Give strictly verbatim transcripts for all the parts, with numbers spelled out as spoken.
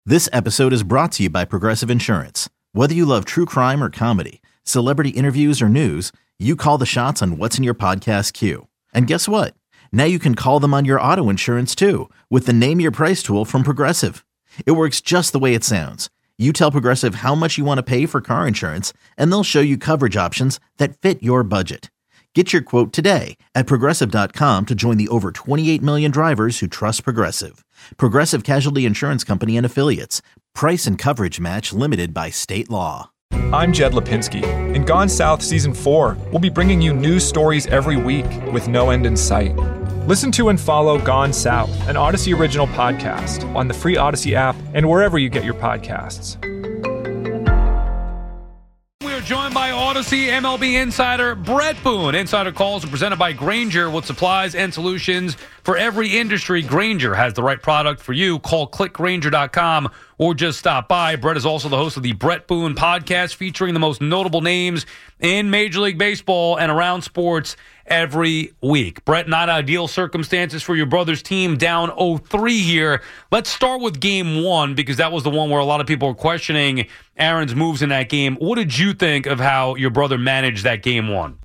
This episode is brought to you by Progressive Insurance. Whether you love true crime or comedy, celebrity interviews or news, you call the shots on what's in your podcast queue. And guess what? Now you can call them on your auto insurance too with the Name Your Price tool from Progressive. It works just the way it sounds. You tell Progressive how much you want to pay for car insurance, and they'll show you coverage options that fit your budget. Get your quote today at Progressive dot com to join the over twenty-eight million drivers who trust Progressive. Progressive Casualty Insurance Company and Affiliates. Price and coverage match limited by state law. I'm Jed Lipinski. In Gone South Season four, we'll be bringing you news stories every week with no end in sight. Listen to and follow Gone South, an Odyssey original podcast on the free Odyssey app and wherever you get your podcasts. Joined by Odyssey M L B insider Brett Boone. Insider calls are presented by Grainger with supplies and solutions for every industry. Grainger has the right product for you. Call click grainger dot com or just stop by. Brett is also the host of the Brett Boone podcast featuring the most notable names in Major League Baseball and around sports every week. Brett, not ideal circumstances for your brother's team, down oh three here. Let's start with game one because that was the one where a lot of people were questioning Aaron's moves in that game. What did you think of how your brother managed that game one?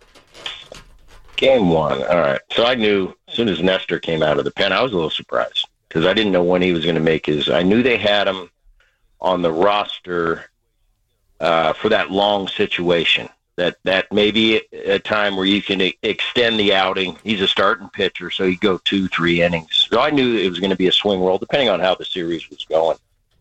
Game one, all right. So I knew as soon as Nestor came out of the pen, I was a little surprised because I didn't know when he was going to make his. I knew they had him on the roster uh, for that long situation. That that may be a time where you can extend the outing. He's a starting pitcher, so he'd go two, three innings. So I knew it was going to be a swing roll, depending on how the series was going.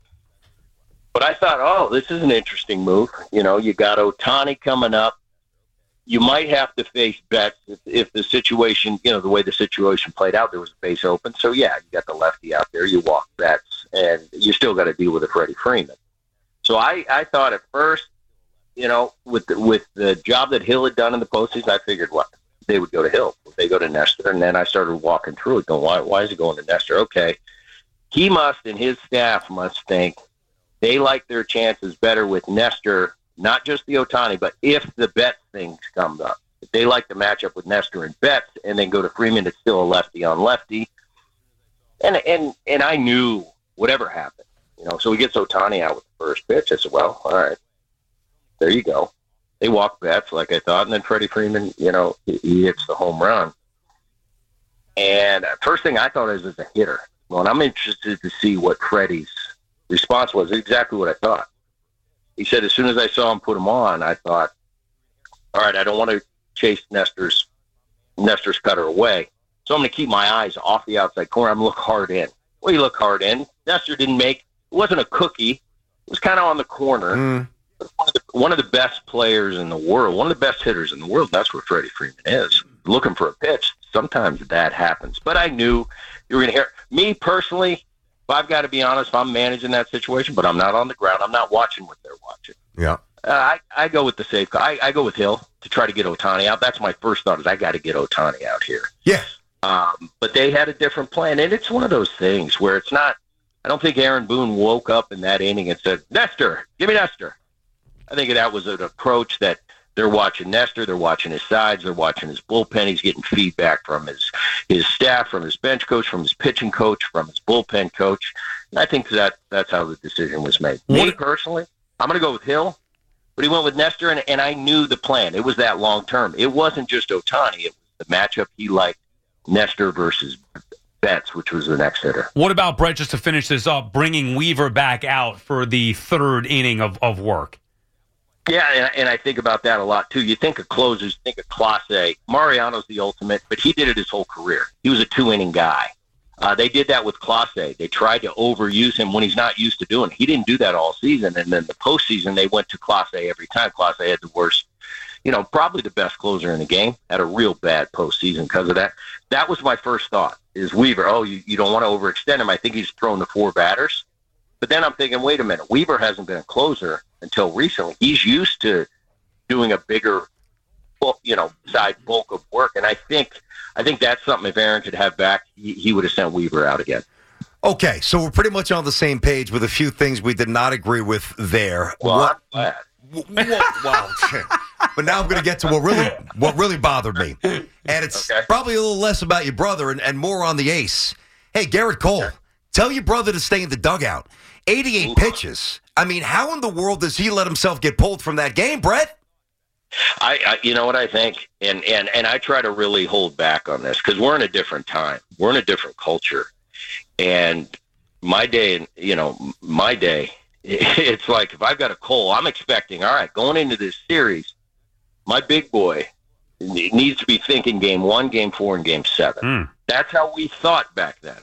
But I thought, oh, this is an interesting move. You know, you got Ohtani coming up. You might have to face Betts if, if the situation, you know, the way the situation played out, there was a base open. So, yeah, you got the lefty out there. You walk Betts, and you still got to deal with a Freddie Freeman. So I, I thought at first, you know, with the, with the job that Hill had done in the postseason, I figured what they would go to Hill. They go to Nestor, and then I started walking through it, going, why, why is he going to Nestor? Okay, he must, and his staff must think they like their chances better with Nestor, not just the Ohtani, but if the Betts thing comes up. If they like the matchup with Nestor and Betts, and then go to Freeman, it's still a lefty on lefty. And and and I knew whatever happened, you know. So he gets Ohtani out with the first pitch. I said, well, all right. There you go. They walk Betts like I thought, and then Freddie Freeman, you know, he, he hits the home run. And first thing I thought is as a hitter. Well, and I'm interested to see what Freddie's response was. Exactly what I thought. He said as soon as I saw him put him on, I thought, all right, I don't want to chase Nestor's Nestor's cutter away, so I'm going to keep my eyes off the outside corner. I'm going to look hard in. Well, you look hard in. Nestor didn't make. It wasn't a cookie. It was kind of on the corner. Mm. One of, the, one of the best players in the world, one of the best hitters in the world, that's where Freddie Freeman is. Looking for a pitch, sometimes that happens. But I knew you were going to hear. Me personally, if I've got to be honest, I'm managing that situation, but I'm not on the ground. I'm not watching what they're watching. Yeah. Uh, I, I go with the safe. I, I go with Hill to try to get Ohtani out. That's my first thought is I got to get Ohtani out here. Yeah. Um, but they had a different plan, and it's one of those things where it's not – I don't think Aaron Boone woke up in that inning and said, Nestor, give me Nestor. I think that was an approach that they're watching Nestor, they're watching his sides, they're watching his bullpen. He's getting feedback from his, his staff, from his bench coach, from his pitching coach, from his bullpen coach. And I think that that's how the decision was made. Me personally, I'm going to go with Hill, but he went with Nestor, and, and I knew the plan. It was that long term. It wasn't just Ohtani. It was the matchup he liked, Nestor versus Betts, which was the next hitter. What about, Brett, just to finish this up, bringing Weaver back out for the third inning of, of work? Yeah, and, and I think about that a lot, too. You think of closers, think of Clase. Mariano's the ultimate, but he did it his whole career. He was a two-inning guy. Uh, they did that with Clase. They tried to overuse him when he's not used to doing it. He didn't do that all season, and then the postseason, they went to Clase every time. Clase had the worst, you know, probably the best closer in the game, had a real bad postseason because of that. That was my first thought, is Weaver, oh, you, you don't want to overextend him. I think he's thrown to four batters. But then I'm thinking, wait a minute, Weaver hasn't been a closer until recently. He's used to doing a bigger, you know, side bulk of work, and I think I think that's something. If Aaron could have back, he, he would have sent Weaver out again. Okay, so we're pretty much on the same page with a few things we did not agree with there. Well, what, I'm glad. Wow, but now I'm going to get to what really what really bothered me, and it's okay. Probably a little less about your brother and, and more on the ace. Hey, Garrett Cole, sure. Tell your brother to stay in the dugout. eighty-eight Ooh. pitches. I mean, how in the world does he let himself get pulled from that game, Brett? I, I you know what I think, and and and I try to really hold back on this because we're in a different time. We're in a different culture, and my day, you know, my day, it's like if I've got a cold, I'm expecting, all right, going into this series, my big boy needs to be thinking game one, game four, and game seven. Mm. That's how we thought back then.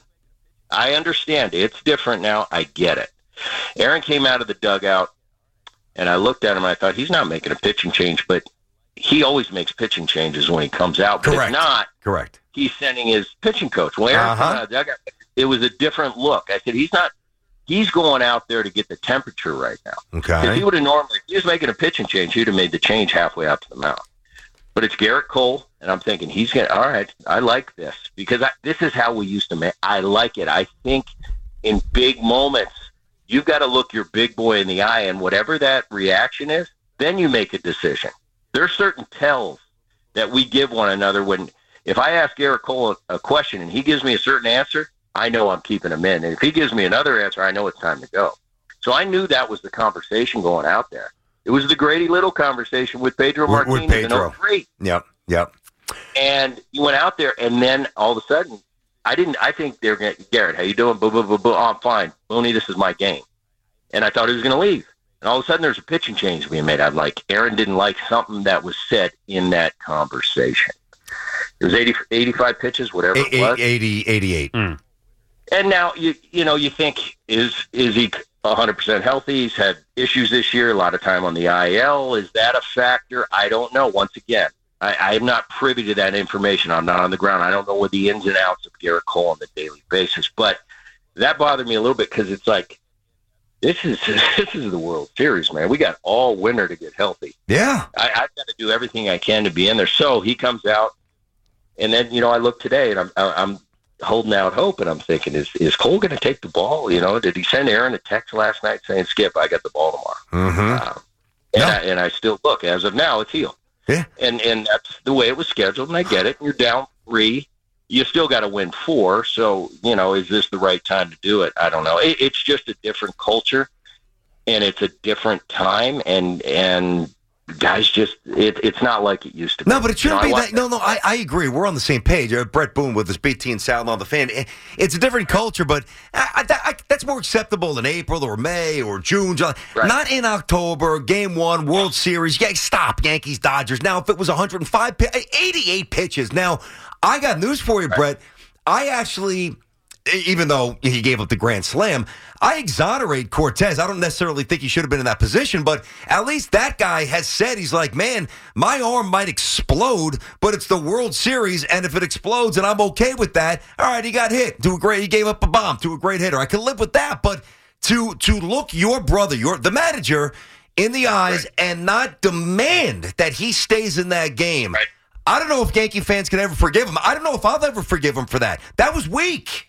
I understand. It's different now. I get it. Aaron came out of the dugout, and I looked at him, and I thought, he's not making a pitching change, but he always makes pitching changes when he comes out. But Correct. if not, Correct. he's sending his pitching coach. When Aaron uh-huh. came out of the dugout, it was a different look. I said, he's not – he's going out there to get the temperature right now. Okay. If he would have normally – if he was making a pitching change, he'd have made the change halfway out to the mound. But it's Garrett Cole, and I'm thinking he's going to – all right, I like this because I, this is how we used to make – I like it. I think in big moments – you've got to look your big boy in the eye, and whatever that reaction is, then you make a decision. There are certain tells that we give one another when if I ask Garrett Cole a, a question and he gives me a certain answer, I know I'm keeping him in. And if he gives me another answer, I know it's time to go. So I knew that was the conversation going out there. It was the Grady Little conversation with Pedro with, Martinez. With Pedro. And great. Yep, yep. And he went out there, and then all of a sudden, I didn't. I think they're going to, Garrett, how you doing? Boo, boo, boo, boo. Oh, I'm fine. Mooney, this is my game. And I thought he was going to leave. And all of a sudden, there's a pitching change being made. I'm like, Aaron didn't like something that was said in that conversation. It was eighty, eighty-five pitches, whatever it was. eighty, eighty-eight. Mm. And now, you you know, you think, is is he one hundred percent healthy? He's had issues this year, a lot of time on the I L. Is that a factor? I don't know. Once again, I, I am not privy to that information. I'm not on the ground. I don't know what the ins and outs of Garrett Cole on the daily basis. But that bothered me a little bit because it's like, This is this is the World Series, man. We got all winter to get healthy. Yeah. I, I've got to do everything I can to be in there. So he comes out, and then, you know, I look today, and I'm I'm holding out hope, and I'm thinking, is is Cole going to take the ball? You know, did he send Aaron a text last night saying, Skip, I got the ball tomorrow? Mm-hmm. Um, and, no. I, and I still look. As of now, it's healed. Yeah. And, and that's the way it was scheduled, and I get it. And you're down three. You still got to win four. So, you know, is this the right time to do it? I don't know. It, it's just a different culture, and it's a different time, and and guys just it, it's not like it used to be. No, but it shouldn't you know, be that. No, no, I, I agree. We're on the same page. Uh, Brett Boone with his B T and Sal on the Fan. It, it's a different culture, but I, I, I, that's more acceptable in April or May or June, July. Right. Not in October, Game One, World Series. Yeah, stop, Yankees, Dodgers. Now, if it was one hundred five, eighty-eight pitches. Now, I got news for you, right. Brett. I actually, even though he gave up the grand slam, I exonerate Cortez. I don't necessarily think he should have been in that position, but at least that guy has said, he's like, man, my arm might explode, but it's the World Series, and if it explodes and I'm okay with that, all right, he got hit. To a great, he gave up a bomb to a great hitter. I can live with that, but to to look your brother, your the manager, in the eyes right. and not demand that he stays in that game. Right. I don't know if Yankee fans can ever forgive him. I don't know if I'll ever forgive him for that. That was weak.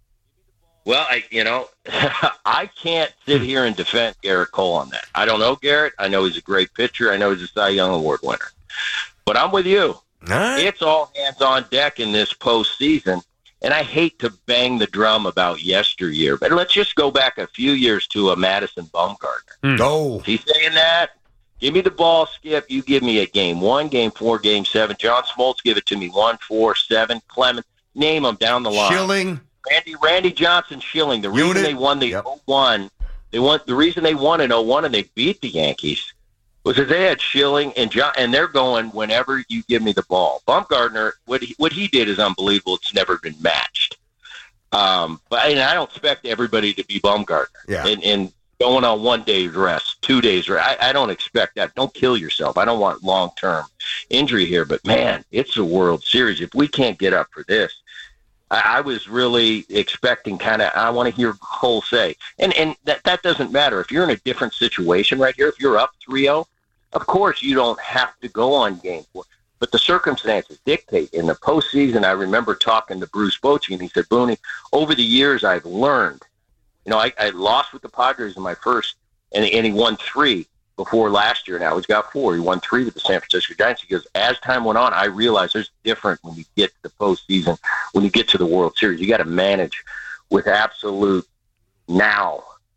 Well, I, you know, I can't sit here and defend Garrett Cole on that. I don't know Garrett. I know he's a great pitcher. I know he's a Cy Young Award winner. But I'm with you. All right. It's all hands on deck in this postseason. And I hate to bang the drum about yesteryear, but let's just go back a few years to a Madison Bumgarner. Mm. Oh. Is he saying that? Give me the ball, Skip. You give me a game one, game four, game seven. John Smoltz, give it to me one, four, seven. Clemens, name them down the line. Schilling. Randy Randy Johnson Schilling. The reason Unit. they won the yep. oh one, they won the reason they won in oh one and they beat the Yankees was that they had Schilling and John, and they're going whenever you give me the ball. Bumgarner, what he, what he did is unbelievable. It's never been matched. Um, but and I don't expect everybody to be Bumgarner. Yeah. And, and going on one day's rest, two days rest. I, I don't expect that. Don't kill yourself. I don't want long-term injury here. But, man, it's a World Series. If we can't get up for this, I, I was really expecting kind of – I want to hear Cole say. And and that, that doesn't matter. If you're in a different situation right here, if you're up three oh, of course you don't have to go on game four. But the circumstances dictate. In the postseason, I remember talking to Bruce Bochy, and he said, Booney, over the years I've learned – You know, I, I lost with the Padres in my first, and, and he won three before last year. Now he's got four. He won three with the San Francisco Giants. He goes, as time went on, I realized there's different when you get to the postseason, when you get to the World Series. You got to manage with absolute now.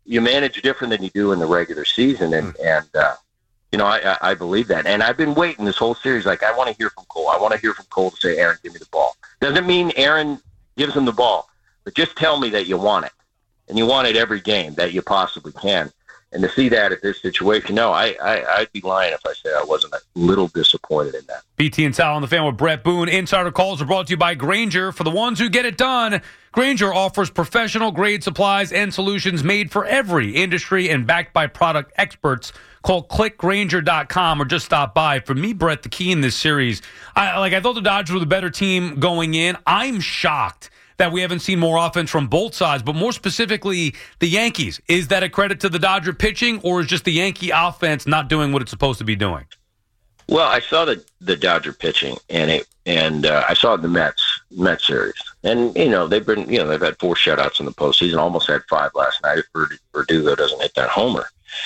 you manage different than you do in the regular season, and mm. and uh, you know I, I believe that. And I've been waiting this whole series. Like I want to hear from Cole. I want to hear from Cole to say, Aaron, give me the ball. Doesn't mean Aaron gives him the ball, but just tell me that you want it, and you want it every game that you possibly can. And to see that at this situation, no, I, I, I'd be lying if I said I wasn't a little disappointed in that. B T and Sal on the Fan with Brett Boone. Insider calls are brought to you by Grainger. For the ones who get it done, Grainger offers professional-grade supplies and solutions made for every industry and backed by product experts. Call click grainger dot com or just stop by. For me, Brett, the key in this series, I, like I thought the Dodgers were the better team going in. I'm shocked that we haven't seen more offense from both sides, but more specifically, the Yankees. Is that a credit to the Dodger pitching, or is just the Yankee offense not doing what it's supposed to be doing? Well, I saw the, the Dodger pitching, and it, and uh, I saw the Mets Mets series, and you know they've been you know they've had four shutouts in the postseason, almost had five last night if Verdugo doesn't hit that homer.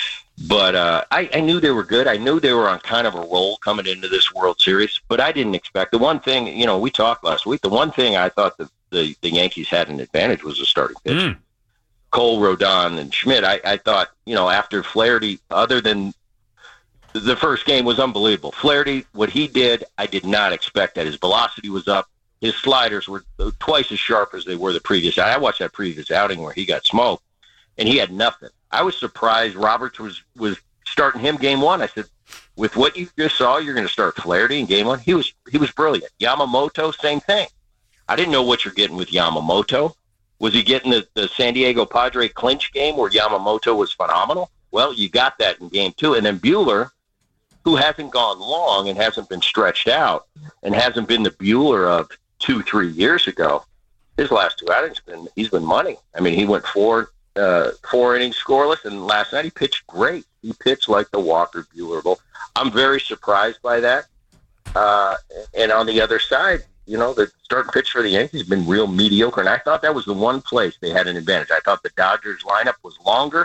But uh, I, I knew they were good. I knew they were on kind of a roll coming into this World Series, but I didn't expect the one thing. You know, we talked last week. The one thing I thought the the, the Yankees had an advantage was the starting pitch. Mm. Cole, Rodon, and Schmidt. I, I thought you know after Flaherty, other than the first game was unbelievable. Flaherty, what he did, I did not expect that. His velocity was up. His sliders were twice as sharp as they were the previous. I watched that previous outing where he got smoked, and he had nothing. I was surprised Roberts was, was starting him game one. I said, with what you just saw, you're going to start Flaherty in game one. He was he was brilliant. Yamamoto, same thing. I didn't know what you're getting with Yamamoto. Was he getting the, the San Diego Padre clinch game where Yamamoto was phenomenal? Well, you got that in game two. And then Buehler, who hasn't gone long and hasn't been stretched out and hasn't been the Buehler of two, three years ago, his last two outings, been he's been money. I mean, he went four uh, four innings scoreless, and last night he pitched great. He pitched like the Walker Buehler Bowl. I'm very surprised by that. Uh, and on the other side, you know, the starting pitch for the Yankees has been real mediocre, and I thought that was the one place they had an advantage. I thought the Dodgers lineup was longer.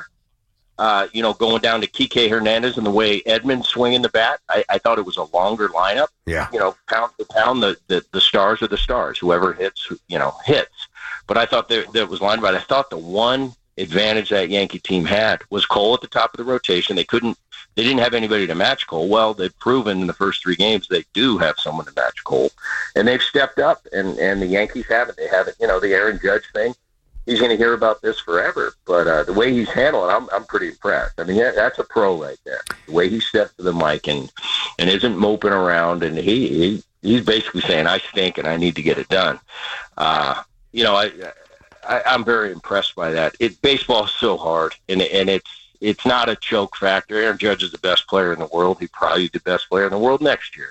Uh, you know, going down to Kike Hernandez and the way Edmonds swinging the bat, I, I thought it was a longer lineup. Yeah. You know, pound for pound, the, the, the stars are the stars. Whoever hits, you know, hits. But I thought that, that was lined, but I thought the one advantage that Yankee team had was Cole at the top of the rotation. They couldn't, they didn't have anybody to match Cole. Well, they've proven in the first three games they do have someone to match Cole, and they've stepped up, and, and the Yankees haven't. They haven't, you know, the Aaron Judge thing. He's going to hear about this forever, but uh, the way he's handling it, I'm, I'm pretty impressed. I mean, that, that's a pro right there. The way he steps to the mic and, and isn't moping around, and he, he he's basically saying, I stink and I need to get it done. Uh, you know, I, I, I'm very impressed by that. It baseball is so hard, and and it's it's not a choke factor. Aaron Judge is the best player in the world. He's probably the best player in the world next year.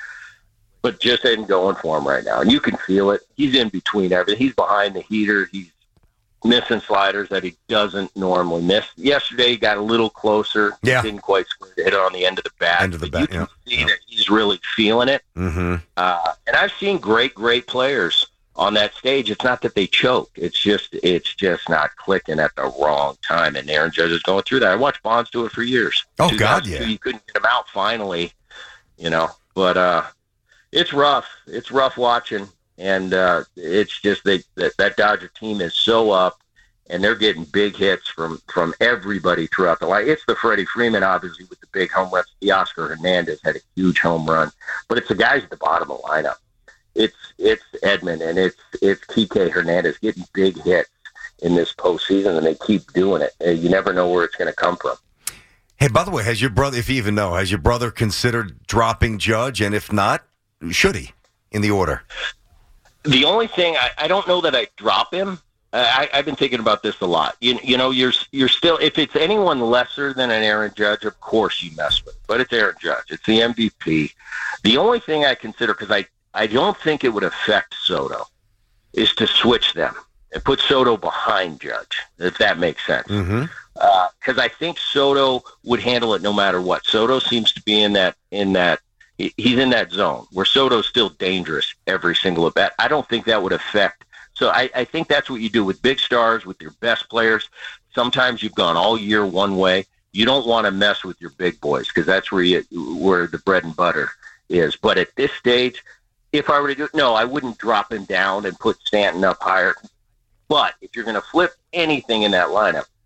But just isn't going for him right now. And you can feel it. He's in between everything. He's behind the heater. He's missing sliders that he doesn't normally miss. Yesterday, he got a little closer. Yeah. Didn't quite hit it on the end of the bat. End of the but bat, you can yeah. see yeah. that he's really feeling it. Mm-hmm. Uh, and I've seen great, great players on that stage. It's not that they choke. It's just it's just not clicking at the wrong time. And Aaron Judge is going through that. I watched Bonds do it for years. Oh, God, yeah. You couldn't get him out finally, you know. But uh, it's rough. It's rough watching. And uh, it's just they, that that Dodger team is so up, and they're getting big hits from, from everybody throughout the line. It's the Freddie Freeman, obviously, with the big home runs. The Oscar Hernandez had a huge home run. But it's the guys at the bottom of the lineup. It's it's Edmund, and it's it's Kike Hernandez getting big hits in this postseason, and they keep doing it. And you never know where it's going to come from. Hey, by the way, has your brother, if you even know, has your brother considered dropping Judge? And if not, should he in the order? The only thing, I, I don't know that I drop him. I, I've been thinking about this a lot. You, you know, you're you're still, if it's anyone lesser than an Aaron Judge, of course you mess with it. But it's Aaron Judge. It's the M V P. The only thing I consider, because I, I don't think it would affect Soto, is to switch them and put Soto behind Judge, if that makes sense. Because Mm-hmm. uh, I think Soto would handle it no matter what. Soto seems to be in that in that he's in that zone where Soto's still dangerous every single at bat. I don't think that would affect. So I, I think that's what you do with big stars, with your best players. Sometimes you've gone all year one way. You don't want to mess with your big boys because that's where you, where the bread and butter is. But at this stage, if I were to do it, no, I wouldn't drop him down and put Stanton up higher. But if you're going to flip anything in that lineup,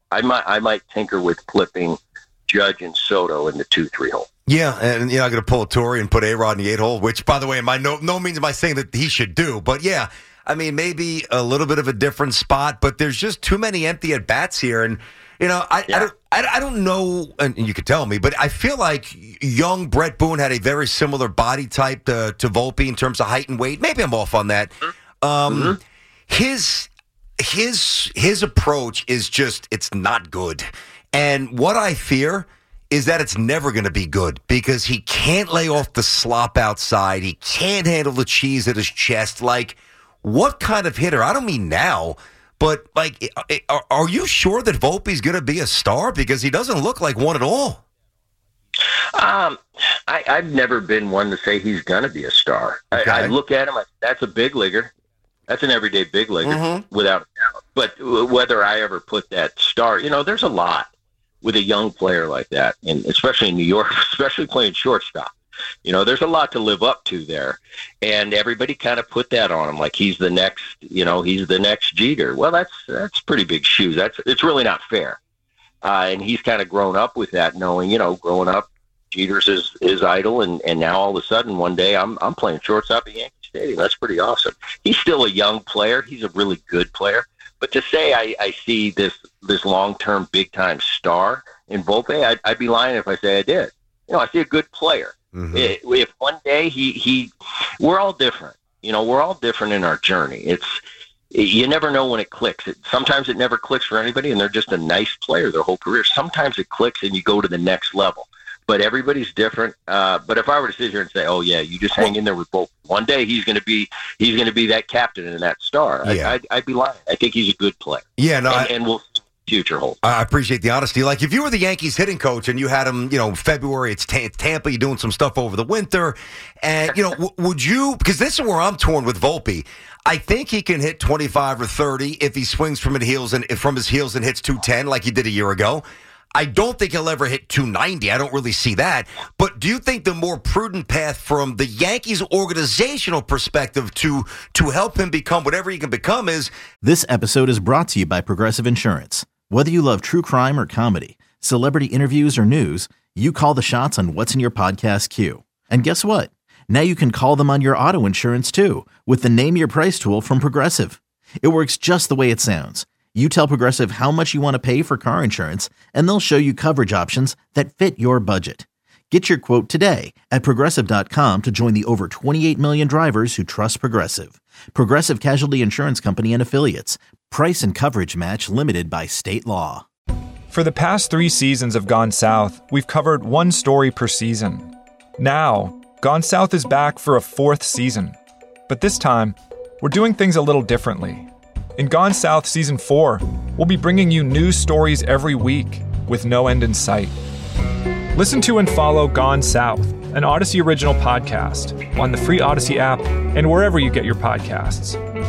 I might I might tinker with flipping Judge and Soto in the two three hole. Yeah, and you're not going to pull a Torrey and put A-Rod in the eight hole, which, by the way, my no, no means am I saying that he should do. But, yeah, I mean, maybe a little bit of a different spot, but there's just too many empty at-bats here. And, you know, I, yeah. I, don't, I, I don't know, and you could tell me, but I feel like young Brett Boone had a very similar body type to, to Volpe in terms of height and weight. Maybe I'm off on that. Mm-hmm. Um, mm-hmm. His his his approach is just, it's not good. And what I fear is that it's never going to be good because he can't lay off the slop outside. He can't handle the cheese at his chest. Like, what kind of hitter? I don't mean now, but, like, are, are you sure that Volpe's going to be a star? Because he doesn't look like one at all. Um, I, I've never been one to say he's going to be a star. Okay. I, I look at him, that's a big leaguer. That's an everyday big leaguer, mm-hmm. without a doubt. But whether I ever put that star, you know, there's a lot with a young player like that, and especially in New York, especially playing shortstop. You know, there's a lot to live up to there, and everybody kind of put that on him, like he's the next, you know, he's the next Jeter. Well, that's that's pretty big shoes. That's it's really not fair. Uh, and he's kind of grown up with that, knowing, you know, growing up, Jeter's his, his idol, and, and now all of a sudden one day I'm I'm playing shortstop at Yankee Stadium. That's pretty awesome. He's still a young player. He's a really good player. But to say I, I see this this long-term big-time star in Volpe, I'd, I'd be lying if I say I did. You know, I see a good player. Mm-hmm. If, if one day he, he – we're all different. You know, we're all different in our journey. It's you never know when it clicks. It, sometimes it never clicks for anybody, and they're just a nice player their whole career. Sometimes it clicks, and you go to the next level. But everybody's different. Uh, but if I were to sit here and say, "Oh yeah, you just hang in there with both," one day he's going to be he's going to be that captain and that star. Yeah. I, I'd, I'd be lying. I think he's a good player. Yeah, no, and, I, and we'll see future hold. I appreciate the honesty. Like if you were the Yankees hitting coach and you had him, you know, February, it's, t- it's Tampa, you're doing some stuff over the winter, and you know, w- would you? Because this is where I'm torn with Volpe. I think he can hit twenty-five or thirty if he swings from his heels and from his heels and hits two ten like he did a year ago. I don't think he'll ever hit two ninety. I don't really see that. But do you think the more prudent path from the Yankees organizational perspective to to help him become whatever he can become is? This episode is brought to you by Progressive Insurance. Whether you love true crime or comedy, celebrity interviews or news, you call the shots on what's in your podcast queue. And guess what? Now you can call them on your auto insurance too with the Name Your Price tool from Progressive. It works just the way it sounds. You tell Progressive how much you want to pay for car insurance, and they'll show you coverage options that fit your budget. Get your quote today at Progressive dot com to join the over twenty-eight million drivers who trust Progressive. Progressive Casualty Insurance Company and Affiliates. Price and coverage match limited by state law. For the past three seasons of Gone South, we've covered one story per season. Now, Gone South is back for a fourth season. But this time, we're doing things a little differently. In Gone South Season four, we'll be bringing you news stories every week with no end in sight. Listen to and follow Gone South, an Odyssey original podcast, on the free Odyssey app and wherever you get your podcasts.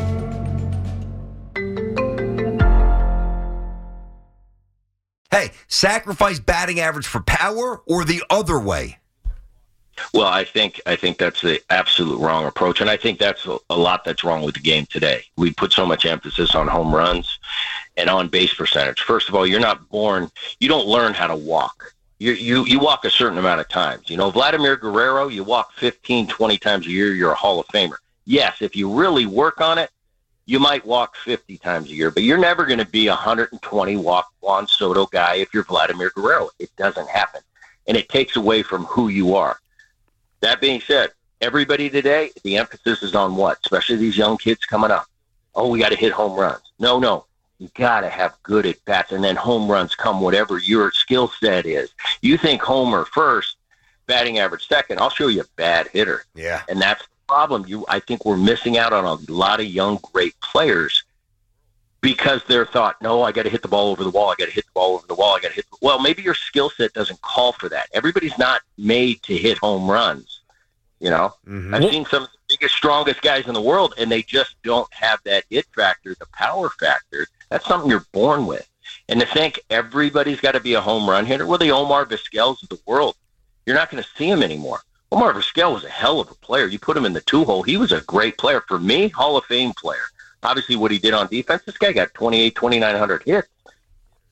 Hey, sacrifice batting average for power or the other way? Well, I think I think that's the absolute wrong approach, and I think that's a, a lot that's wrong with the game today. We put so much emphasis on home runs and on base percentage. First of all, you're not born, you don't learn how to walk. You you you walk a certain amount of times. You know, Vladimir Guerrero, you walk fifteen, twenty times a year, you're a Hall of Famer. Yes, if you really work on it, you might walk fifty times a year, but you're never going to be a one hundred twenty walk Juan Soto guy if you're Vladimir Guerrero. It doesn't happen, and it takes away from who you are. That being said, everybody today, the emphasis is on what? Especially these young kids coming up. Oh, we got to hit home runs. No, no. You got to have good at-bats, and then home runs come whatever your skill set is. You think homer first, batting average second. I'll show you a bad hitter. Yeah. And that's the problem. You, I think we're missing out on a lot of young, great players because they're thought, no, I got to hit the ball over the wall. I got to hit the ball over the wall. I got to hit. The... Well, maybe your skill set doesn't call for that. Everybody's not made to hit home runs. You know, mm-hmm. I've seen some of the biggest, strongest guys in the world, and they just don't have that it factor, the power factor. That's something you're born with. And to think everybody's got to be a home run hitter, well, the Omar Vizquels of the world, you're not going to see him anymore. Omar Vizquel was a hell of a player. You put him in the two-hole, he was a great player. For me, Hall of Fame player. Obviously, what he did on defense, this guy got twenty-eight, twenty-nine hundred hits.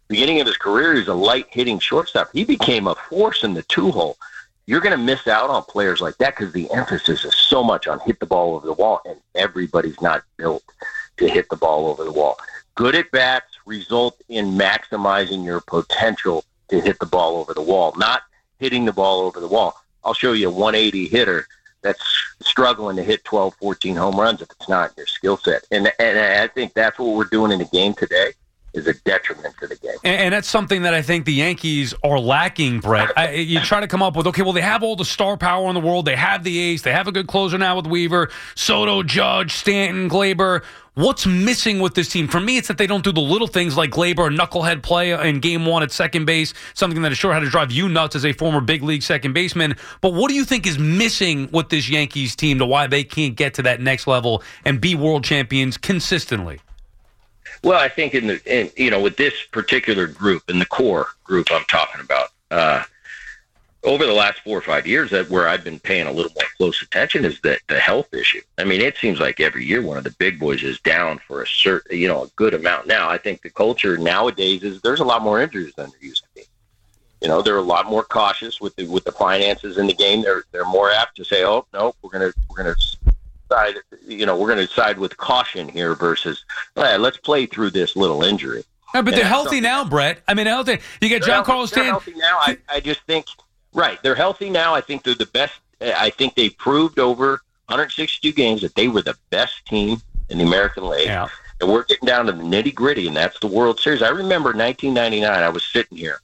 beginning of his career, he was a light-hitting shortstop. He became a force in the two-hole. You're going to miss out on players like that because the emphasis is so much on hit the ball over the wall, and everybody's not built to hit the ball over the wall. Good at-bats result in maximizing your potential to hit the ball over the wall, not hitting the ball over the wall. I'll show you a one eighty hitter that's struggling to hit twelve, fourteen home runs if it's not your skill set. And, and I think that's what we're doing in the game today. Is a detriment to the game. And, and that's something that I think the Yankees are lacking, Brett. I, you try to come up with, okay, well, they have all the star power in the world. They have the ace. They have a good closer now with Weaver, Soto, Judge, Stanton, Gleyber. What's missing with this team? For me, it's that they don't do the little things like Gleyber, a knucklehead play in game one at second base, something that is sure had to drive you nuts as a former big league second baseman. But what do you think is missing with this Yankees team to why they can't get to that next level and be world champions consistently? Well, I think in the in, you know with this particular group, in the core group I'm talking about, uh, over the last four or five years, that where I've been paying a little more close attention is that the health issue. I mean, it seems like every year one of the big boys is down for a certain, you know, a good amount. Now, I think the culture nowadays is there's a lot more injuries than there used to be. You know, they're a lot more cautious with the with the finances in the game. They're they're more apt to say, oh no, we're gonna we're gonna. Side, you know, we're going to side with caution here versus, right, let's play through this little injury. No, but and they're healthy now, Brett. I mean, healthy. You got Giancarlo Stanton. They're healthy now. I, I just think, right, they're healthy now. I think they're the best. I think they proved over one hundred sixty-two games that they were the best team in the American League. Yeah. And we're getting down to the nitty gritty, and that's the World Series. I remember nineteen ninety-nine, I was sitting here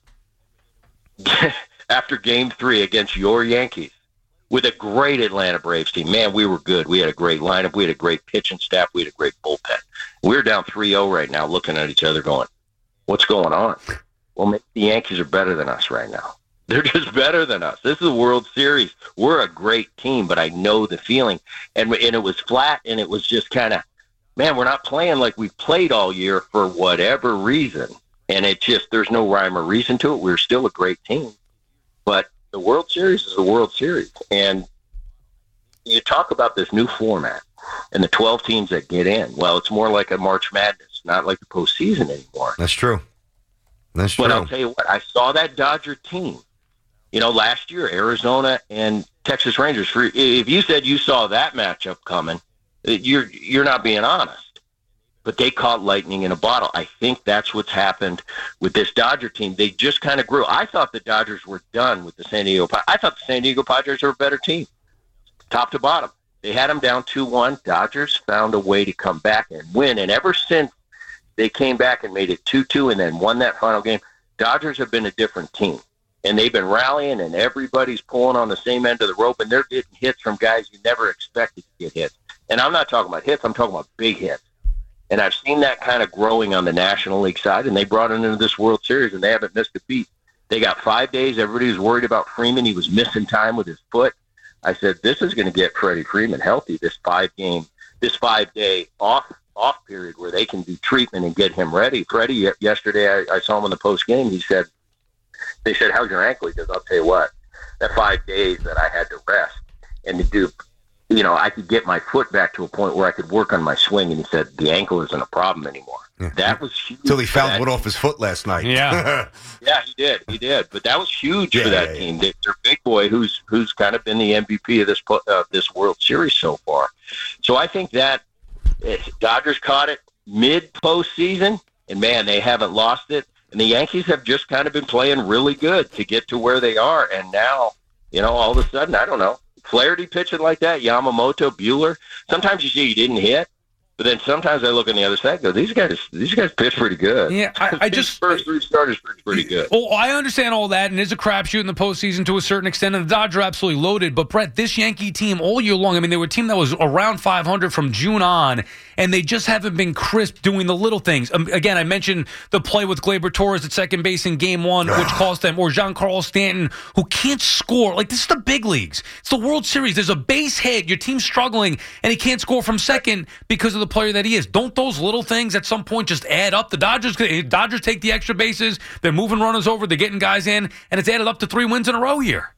after game three against your Yankees, with a great Atlanta Braves team. Man, we were good. We had a great lineup. We had a great pitching staff. We had a great bullpen. We're down three oh right now looking at each other going, what's going on? Well, maybe the Yankees are better than us right now. They're just better than us. This is a World Series. We're a great team, but I know the feeling. And, and it was flat, and it was just kind of, man, we're not playing like we've played all year for whatever reason. And it just, there's no rhyme or reason to it. We're still a great team. But the World Series is the World Series. And you talk about this new format and the twelve teams that get in. Well, it's more like a March Madness, not like the postseason anymore. That's true. That's true. But I'll tell you what, I saw that Dodger team, you know, last year, Arizona and Texas Rangers. For, if you said you saw that matchup coming, you're you're not being honest. But they caught lightning in a bottle. I think that's what's happened with this Dodger team. They just kind of grew. I thought the Dodgers were done with the San Diego Padres. I thought the San Diego Padres are a better team, top to bottom. They had them down two one. Dodgers found a way to come back and win. And ever since they came back and made it two two and then won that final game, Dodgers have been a different team. And they've been rallying, and everybody's pulling on the same end of the rope, and they're getting hits from guys you never expected to get hits. And I'm not talking about hits. I'm talking about big hits. And I've seen that kind of growing on the National League side, and they brought it into this World Series, and they haven't missed a beat. They got five days. Everybody was worried about Freeman. He was missing time with his foot. I said, this is going to get Freddie Freeman healthy, this five-game, this five-day off off period where they can do treatment and get him ready. Freddie, yesterday I, I saw him in the post-game. He said, they said, how's your ankle? He goes, I'll tell you what, that five days that I had to rest and to do – you know, I could get my foot back to a point where I could work on my swing. And he said, the ankle isn't a problem anymore. Yeah. That was huge. Until he found one off his foot last night. Yeah. yeah, he did. He did. But that was huge yeah, for that yeah, team. yeah. Their big boy, who's who's kind of been the M V P of this uh, this World Series so far. So I think that uh, Dodgers caught it mid-postseason, and, man, they haven't lost it. And the Yankees have just kind of been playing really good to get to where they are. And now, you know, all of a sudden, I don't know. Flaherty pitching like that, Yamamoto, Buehler. Sometimes you see you didn't hit, but then sometimes I look on the other side and go, these guys, these guys pitch pretty good. Yeah, I, I just first three starters pitch pretty good. Well, I understand all that, and it's a crapshoot in the postseason to a certain extent, and the Dodgers are absolutely loaded. But Brett, this Yankee team all year long, I mean, they were a team that was around five hundred from June on, and they just haven't been crisp doing the little things. Um, again, I mentioned the play with Gleyber Torres at second base in game one, which cost them, or Giancarlo Stanton, who can't score. Like, this is the big leagues. It's the World Series. There's a base hit. Your team's struggling, and he can't score from second because of the player that he is. Don't those little things at some point just add up? The Dodgers, Dodgers take the extra bases. They're moving runners over. They're getting guys in, and it's added up to three wins in a row here.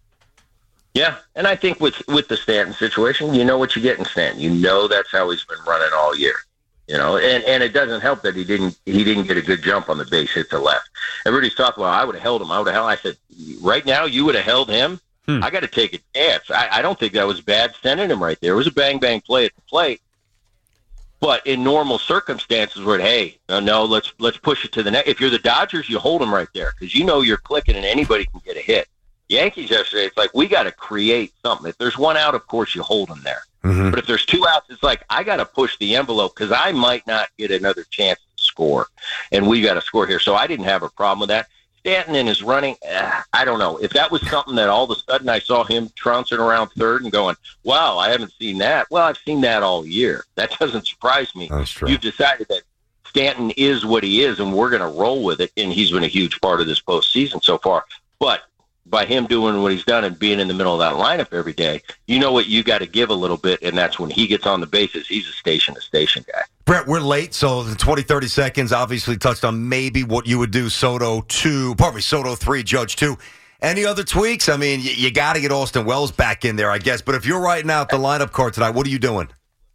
Yeah, and I think with with the Stanton situation, you know what you get in Stanton. You know that's how he's been running all year. You know, and, and it doesn't help that he didn't he didn't get a good jump on the base hit to left. Everybody's talking about, I would have held him. I would have held. I said, right now you would have held him. Hmm. I got to take a chance. I, I don't think that was bad sending him right there. It was a bang bang play at the plate. But in normal circumstances, where hey, no, no, let's let's push it to the next. If you're the Dodgers, you hold them right there because you know you're clicking and anybody can get a hit. Yankees yesterday, it's like we got to create something. If there's one out, of course you hold them there. Mm-hmm. But if there's two outs, it's like I got to push the envelope because I might not get another chance to score, and we got to score here. So I didn't have a problem with that. Stanton in his running, uh, I don't know. If that was something that all of a sudden I saw him trouncing around third and going, wow, I haven't seen that. Well, I've seen that all year. That doesn't surprise me. That's true. You've decided that Stanton is what he is, and we're going to roll with it, and he's been a huge part of this postseason so far. But by him doing what he's done and being in the middle of that lineup every day, you know what you got to give a little bit, and that's when he gets on the bases. He's a station-to-station guy. Brett, we're late, so the twenty, thirty seconds obviously touched on maybe what you would do, Soto two, pardon me, Soto three, Judge two. Any other tweaks? I mean, you, you got to get Austin Wells back in there, I guess. But if you're writing out the lineup card tonight, what are you doing?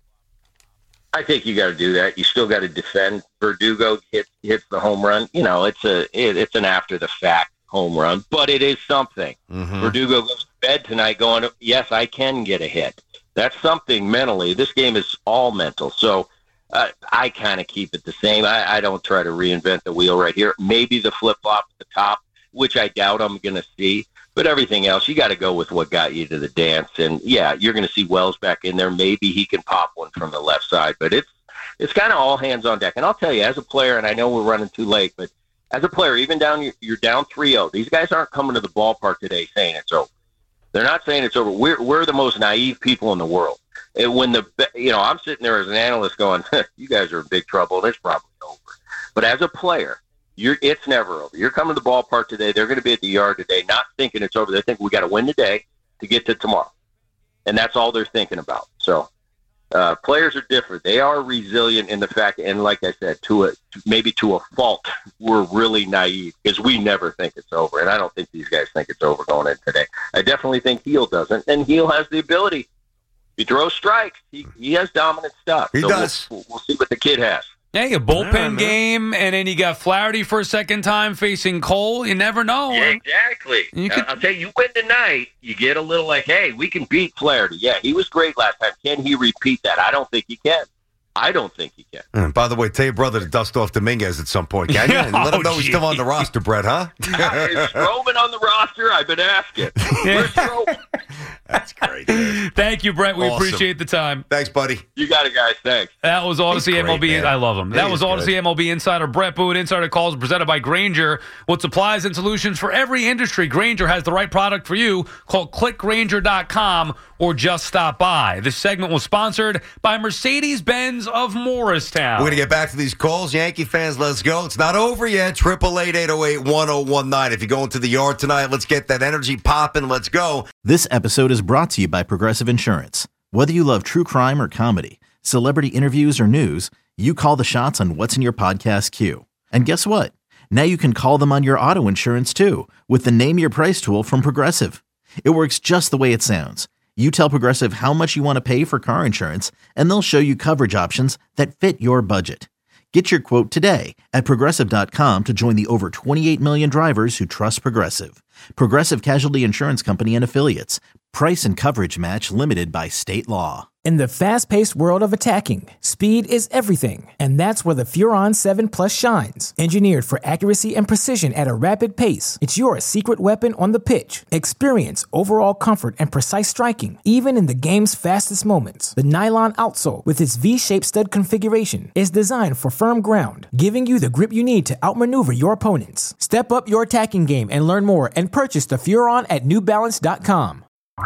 I think you got to do that. You still got to defend. Verdugo hits hits the home run. You know, it's a it, it's an after-the-fact home run, but it is something. Mm-hmm. Verdugo goes to bed tonight going, yes, I can get a hit. That's something mentally. This game is all mental. So uh, I kind of keep it the same. I, I don't try to reinvent the wheel right here. Maybe the flip-flop at the top, which I doubt I'm going to see. But everything else, you got to go with what got you to the dance. And, yeah, you're going to see Wells back in there. Maybe he can pop one from the left side. But it's it's kind of all hands on deck. And I'll tell you, as a player, and I know we're running too late, but as a player, even down you're, you're down three oh, these guys aren't coming to the ballpark today saying it's over. They're not saying it's over. We're we're the most naive people in the world. And when the you know, I'm sitting there as an analyst going, you guys are in big trouble, and it's probably over. But as a player, you're it's never over. You're coming to the ballpark today. They're going to be at the yard today, not thinking it's over. They think we got to win today to get to tomorrow, and that's all they're thinking about. So. Uh, players are different. They are resilient in the fact, and like I said, to a maybe to a fault, we're really naive because we never think it's over, and I don't think these guys think it's over going in today. I definitely think Heel doesn't, and Heel has the ability. He throws strikes. He he has dominant stuff. He so does. We'll, we'll see what the kid has. Yeah, a bullpen game, and then you got Flaherty for a second time facing Cole. You never know. Yeah, exactly. You could, I'll tell you, you win tonight, you get a little like, hey, we can beat Flaherty. Yeah, he was great last time. Can he repeat that? I don't think he can. I don't think he can. And by the way, tell your brother to dust off Dominguez at some point, can you? And let him know he's still on the roster, Brett, huh? Is Stroman on the roster? I've been asking. Where's Stroman? That's great. Dude. Thank you, Brett. We Awesome. appreciate the time. Thanks, buddy. You got it, guys. Thanks. That was Odyssey He's M L B. great, man. I love him. That He was is Odyssey good. M L B insider Brett Boone. Insider calls presented by Grainger. With supplies and solutions for every industry, Grainger has the right product for you. Call click grainger dot com or just stop by. This segment was sponsored by Mercedes-Benz of Morristown. We're going to get back to these calls. Yankee fans, let's go. It's not over yet. Triple eight eight oh eight one oh one nine. If you're going to the yard tonight, let's get that energy popping. Let's go. This episode is brought to you by Progressive Insurance. Whether you love true crime or comedy, celebrity interviews or news, you call the shots on what's in your podcast queue. And guess what? Now you can call them on your auto insurance too with the Name Your Price tool from Progressive. It works just the way it sounds. You tell Progressive how much you want to pay for car insurance, and they'll show you coverage options that fit your budget. Get your quote today at Progressive dot com to join the over twenty-eight million drivers who trust Progressive. Progressive Casualty Insurance Company and Affiliates. Price and coverage match limited by state law. In the fast-paced world of attacking, speed is everything, and that's where the Furon seven Plus shines. Engineered for accuracy and precision at a rapid pace, it's your secret weapon on the pitch. Experience overall comfort and precise striking, even in the game's fastest moments. The nylon outsole, with its V-shaped stud configuration, is designed for firm ground, giving you the grip you need to outmaneuver your opponents. Step up your attacking game and learn more and purchase the Furon at new balance dot com.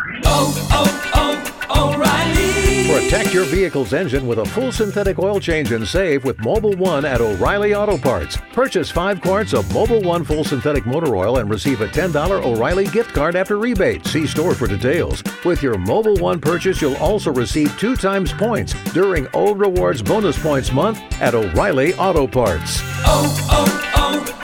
Oh, oh, oh, O'Reilly. Protect your vehicle's engine with a full synthetic oil change and save with Mobil one at O'Reilly Auto Parts. Purchase five quarts of Mobil one full synthetic motor oil and receive a ten dollars O'Reilly gift card after rebate. See store for details. With your Mobil one purchase, you'll also receive two times points during O Rewards Bonus Points Month at O'Reilly Auto Parts. Oh,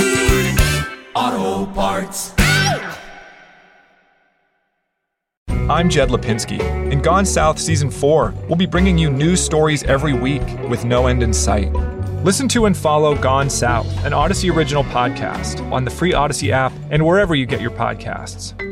oh, oh, O'Reilly Auto Parts. I'm Jed Lipinski. In Gone South Season four, we'll be bringing you news stories every week with no end in sight. Listen to and follow Gone South, an Odyssey original podcast, on the free Odyssey app and wherever you get your podcasts.